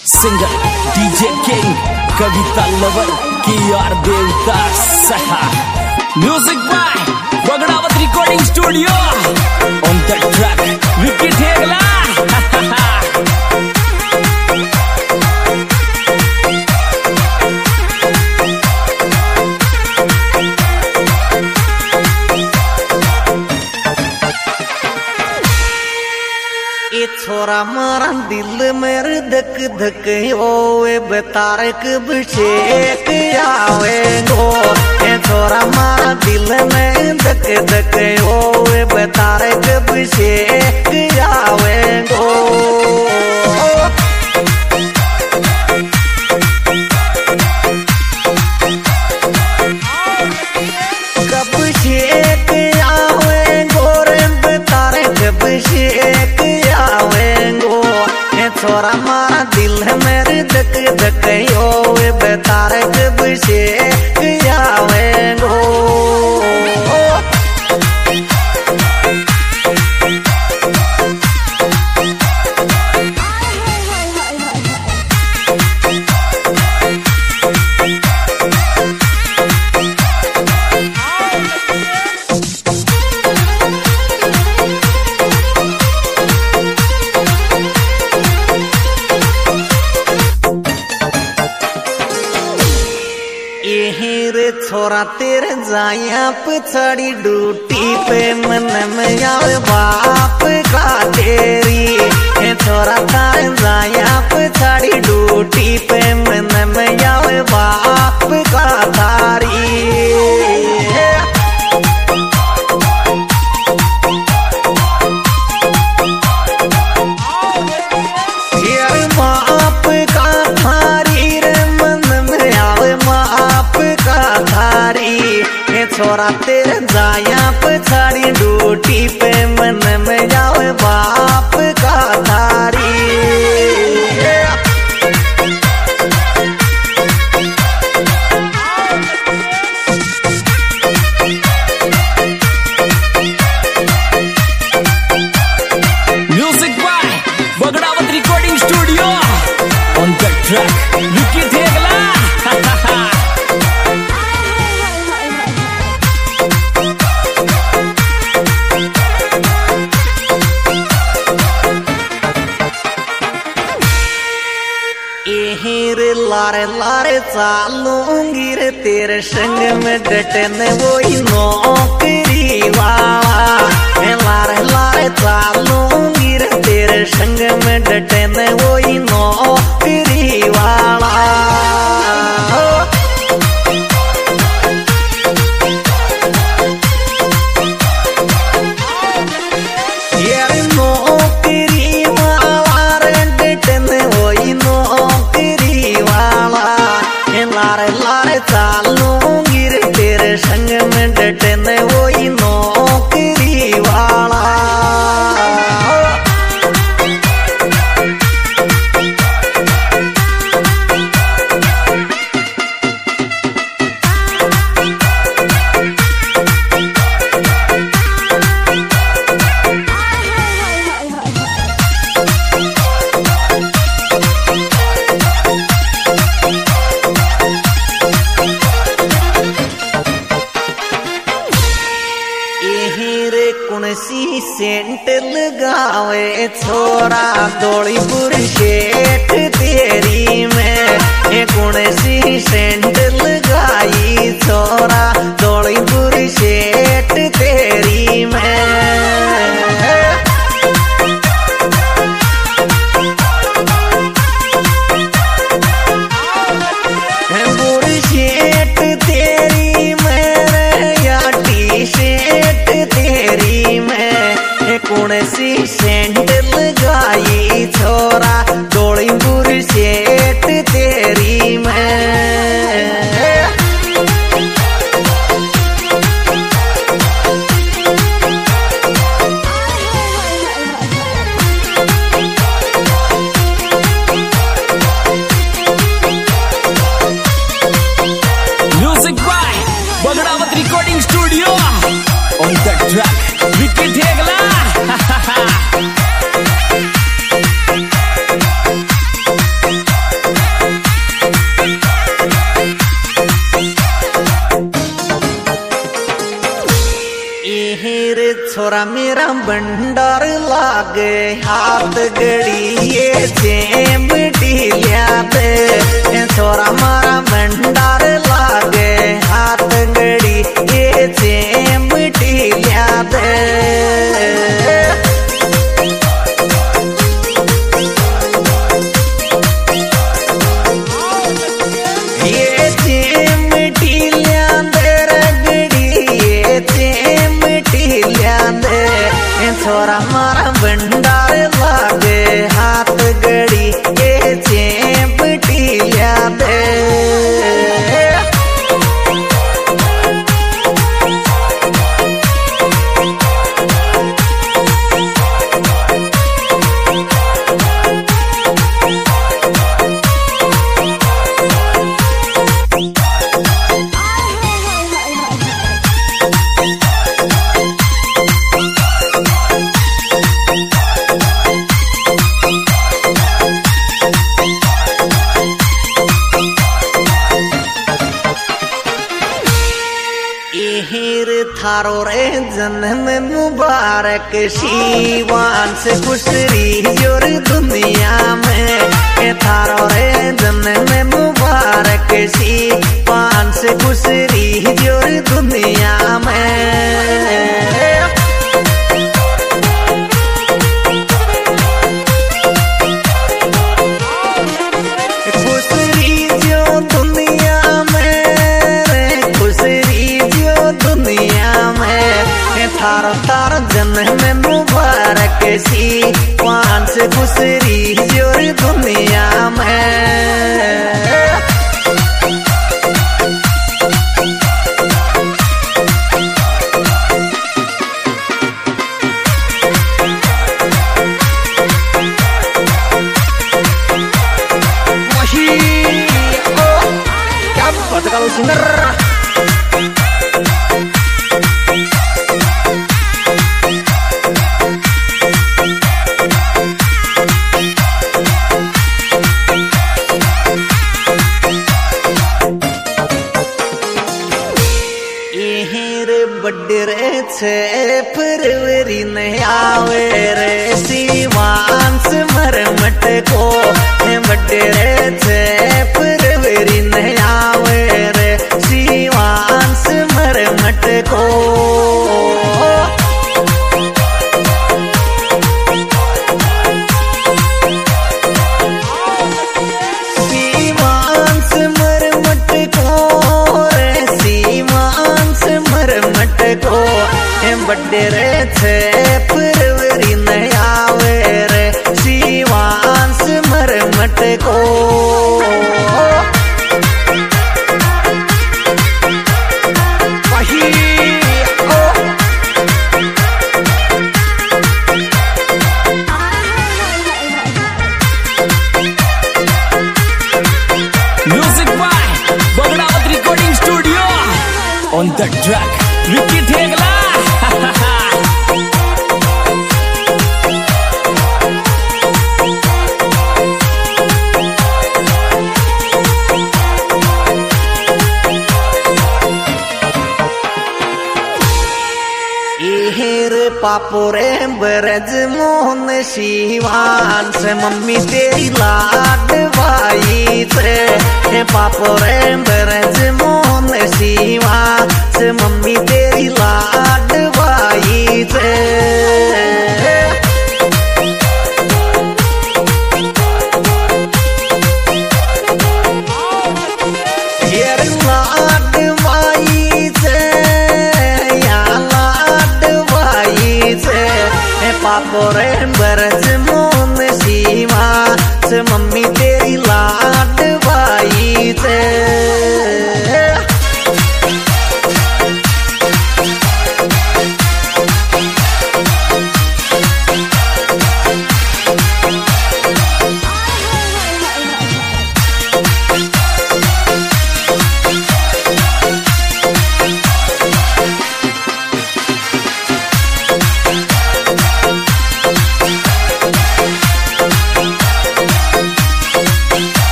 Singer DJ king Kavita lover की आर देवता सहा music by Bagdawat recording studio on the track Vicky Thegla. छोरा मारा दिल मेरे धक धक ओए बतारक बिछेक आवे गो। छोरा मारा दिल में धक धक ओए बतारक बिछेक आवे गो। कब शेक आवे गोरे बतारक बिछेक छोरा मारा दिल है मेरे धक धक ओए बतारक बिछेक आवे गो। छोरा तेरे जाया पछाड़ी ड्यूटी पे मन में आवे बाप का तेरी। छोरा तारे जाया पछाड़ी ड्यूटी पे मन में आवे बाप का तारी। छोरा तेरे जाया पछाड़ी ड्यूटी पे मन में जावे बाप का थारी। Music by Bagdawat recording studio on the track Vicky Thegla. लारे लारे चालूंगी रे तेरे संग में डटने वही नौकरी वाला। लारे लारे चालूंगी रे तेरे संग में डटने वही नौकरी वाला। चालूंगी रे तेरे संग में डटने वही नौकरी वाला। सेंट लगावे छोरा दौड़ी बुरशेट तेरी में। कौन-सी सेंट लगाई छोरा दौड़ी बुरशेट तेरी में। बुरशेट तेरी में या टी शर्ट तेरी में। कौन-सी सेंट लगाई छोरा दौड़ी बुरशेट तेरी में। छोरा मेरा भंडार लागे हाथ गड़ी ये जेम ढीलिया दे छोरा मारा भंडार लागे हाथ गड़ी ये जेम ढीलिया दे छोरा मारा भंडार लागे हाथ गड़ी ये चेप ढीलिया दे थारो रे जन्म मुबारक शिवान से खुश रहियोर दुनिया में थारो रे जन्म मुबारक शिवान से खुश रहियोर दुनिया में थारो तारो जन्म मुबारक शिवान से खुश रहियोर दुनिया में वही क्या बात करो सिंगर बड्डे रे 6 फरवरी ने आवे रे शिवान से मरमट को बड्डे रे 6 फरवरी ने आवे रे शिवान से मरमट को बड्डे रे 6 फरवरी ने आवे रे शिवान से मरमट को वही music by Bagdawat recording studio on the track Vicky Thegla पापो रे ब्रज मोहन शिवान से मम्मी तेरी लाडवाई से पापो रे ब्रज मोहन शिवान से मम्मी तेरी लाडवाई से पापो रे ब्रज मोहन शिवान से मम्मी तेरी लाडवाई से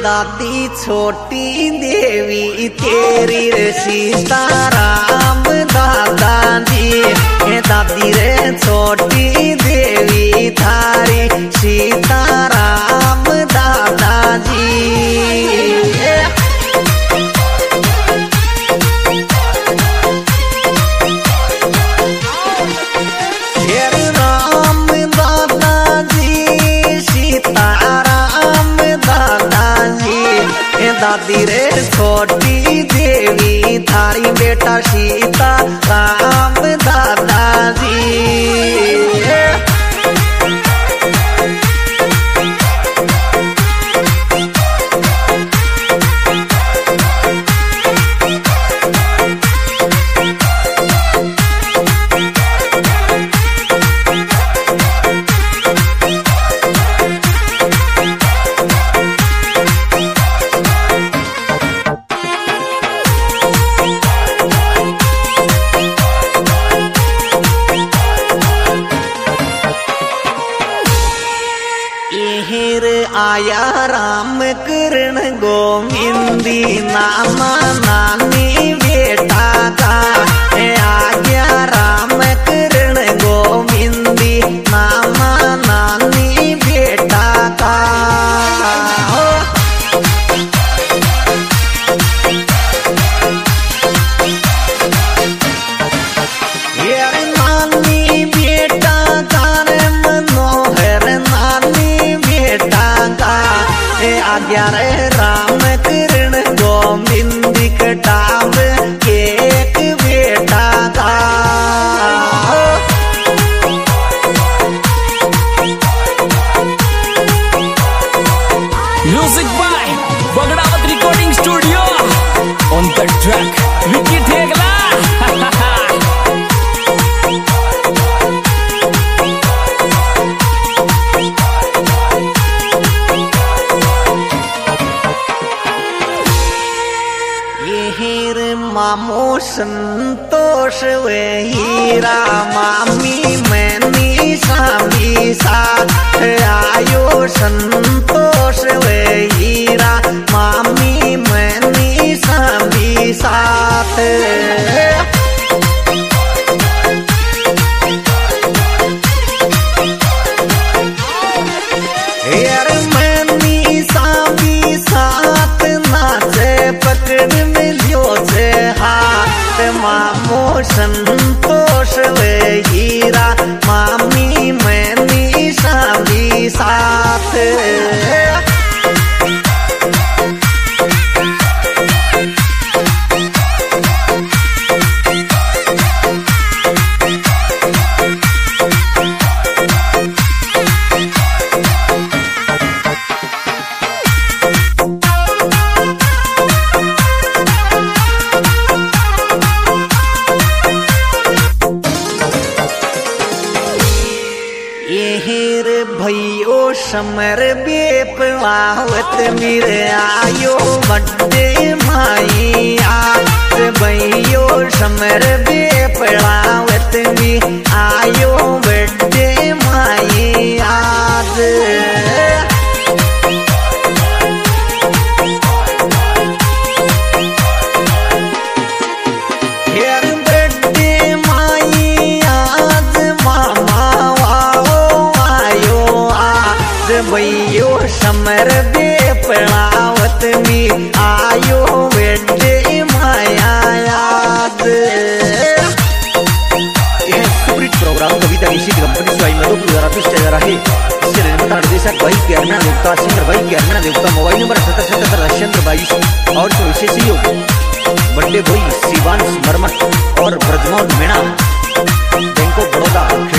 दादी छोटी देवी तेरी रे सीताराम दादाजी, दादी रे छोटी देवी थारी सीताराम दादाजी। दादी रे छोटी देवी थारी बेटा सीता राम दादाजी। आया राम कृष्ण गोविंदी नाना नानी बेटा का, आ गया राम कृष्ण गोविंदी नाना नानी बेटा का। यार नानी बेटा का रे मनोहर नानी बेटा का, आ गया रे राम कृष्ण गोविंद कटाव एक बेटा का। Music by Bagdawat recording studio, on the track Vicky Thegla. मामो संतोष वे हीरा मामी मैनी सामी साथ आयो संतोष वे हीरा मामी मैनी सामी साथ। यार मैनी सामी साथ नाचे पकड़ मिलियो से हाथ, मामो संतोष वे हीरा मामी मैनी सामी साथ। भैयो समर बेपवावत मेरे आयो बड्डे माई आज, भैयो समर बेपवावत में आयो बड्डे माई आज। भैयो समर बेपड़ावत में आयो बेटे माया याद। यह सुपरहिट प्रोग्राम कविता निश्चित कंपनी स्वाई मधु 2020 आहे। इसके निर्माता निर्देशक भाई कैरमना देवता, सिंगर भाई कैरमना देवता, मोबाइल नंबर 7777 और विशेष सहयोग बर्थडे बॉय शिवांश मरमट और ब्रजमोहन मीणा, बैंक ऑफ बड़ौदा।